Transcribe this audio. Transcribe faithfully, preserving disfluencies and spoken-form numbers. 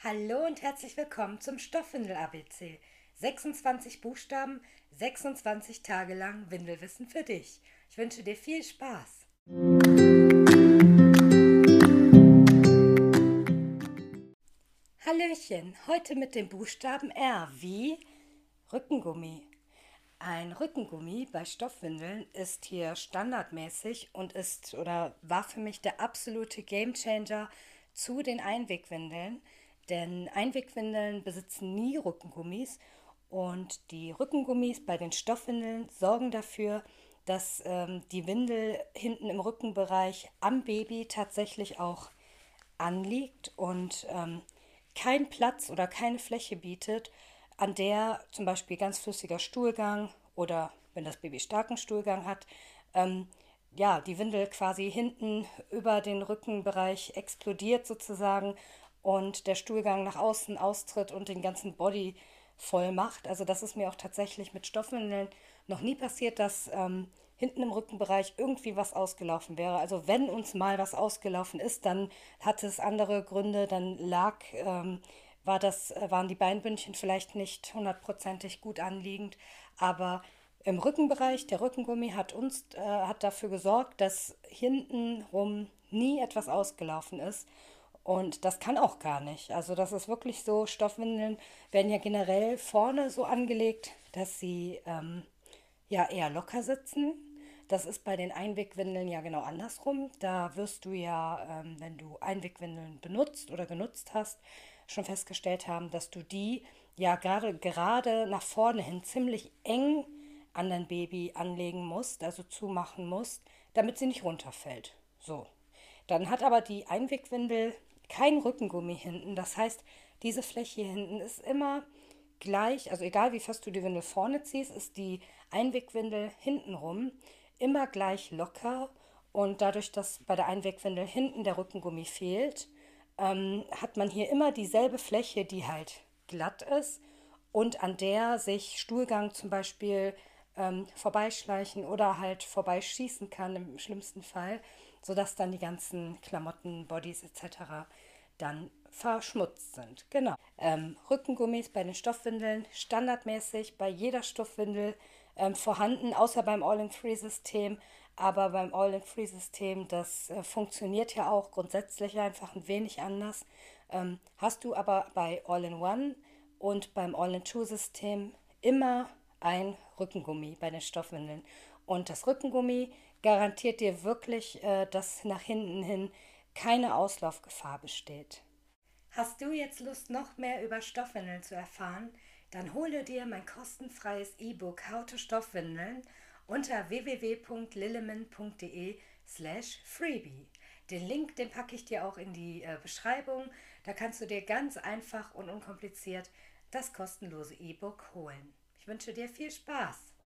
Hallo und herzlich willkommen zum Stoffwindel-A B C. sechsundzwanzig Buchstaben, sechsundzwanzig Tage lang Windelwissen für dich. Ich wünsche dir viel Spaß. Hallöchen, heute mit dem Buchstaben R wie Rückengummi. Ein Rückengummi bei Stoffwindeln ist hier standardmäßig und ist oder war für mich der absolute Gamechanger zu den Einwegwindeln. Denn Einwegwindeln besitzen nie Rückengummis und die Rückengummis bei den Stoffwindeln sorgen dafür, dass ähm, die Windel hinten im Rückenbereich am Baby tatsächlich auch anliegt und ähm, keinen Platz oder keine Fläche bietet, an der zum Beispiel ganz flüssiger Stuhlgang oder wenn das Baby starken Stuhlgang hat, ähm, ja, die Windel quasi hinten über den Rückenbereich explodiert sozusagen und der Stuhlgang nach außen austritt und den ganzen Body voll macht. Also das ist mir auch tatsächlich mit Stoffwindeln noch nie passiert, dass ähm, hinten im Rückenbereich irgendwie was ausgelaufen wäre. Also wenn uns mal was ausgelaufen ist, dann hatte es andere Gründe, dann lag, ähm, war das, äh, waren die Beinbündchen vielleicht nicht hundertprozentig gut anliegend, aber im Rückenbereich, der Rückengummi hat uns, äh, hat dafür gesorgt, dass hintenrum nie etwas ausgelaufen ist. Und das kann auch gar nicht. Also das ist wirklich so, Stoffwindeln werden ja generell vorne so angelegt, dass sie ähm, ja eher locker sitzen. Das ist bei den Einwegwindeln ja genau andersrum. Da wirst du ja, ähm, wenn du Einwegwindeln benutzt oder genutzt hast, schon festgestellt haben, dass du die ja gerade gerade nach vorne hin ziemlich eng an dein Baby anlegen musst, also zumachen musst, damit sie nicht runterfällt. So. Dann hat aber die Einwegwindel kein Rückengummi hinten. Das heißt, diese Fläche hier hinten ist immer gleich, also egal wie fest du die Windel vorne ziehst, ist die Einwegwindel hintenrum immer gleich locker. Und dadurch, dass bei der Einwegwindel hinten der Rückengummi fehlt, ähm, hat man hier immer dieselbe Fläche, die halt glatt ist und an der sich Stuhlgang zum Beispiel ähm, vorbeischleichen oder halt vorbeischießen kann im schlimmsten Fall, sodass dann die ganzen Klamotten, Bodies et cetera dann verschmutzt sind. Genau. Ähm, Rückengummis bei den Stoffwindeln standardmäßig bei jeder Stoffwindel ähm, vorhanden, außer beim All-in-Free-System. Aber beim All-in-Free-System, das äh, funktioniert ja auch grundsätzlich einfach ein wenig anders. Ähm, hast du aber bei All-in-One und beim All-in-Two-System immer ein Rückengummi bei den Stoffwindeln. Und das Rückengummi garantiert dir wirklich, äh, dass nach hinten hin keine Auslaufgefahr besteht. Hast du jetzt Lust, noch mehr über Stoffwindeln zu erfahren? Dann hole dir mein kostenfreies E-Book How to Stoffwindeln unter w w w punkt lilleman punkt de slash freebie. Den Link, den packe ich dir auch in die äh, Beschreibung. Da kannst du dir ganz einfach und unkompliziert das kostenlose E-Book holen. Ich wünsche dir viel Spaß.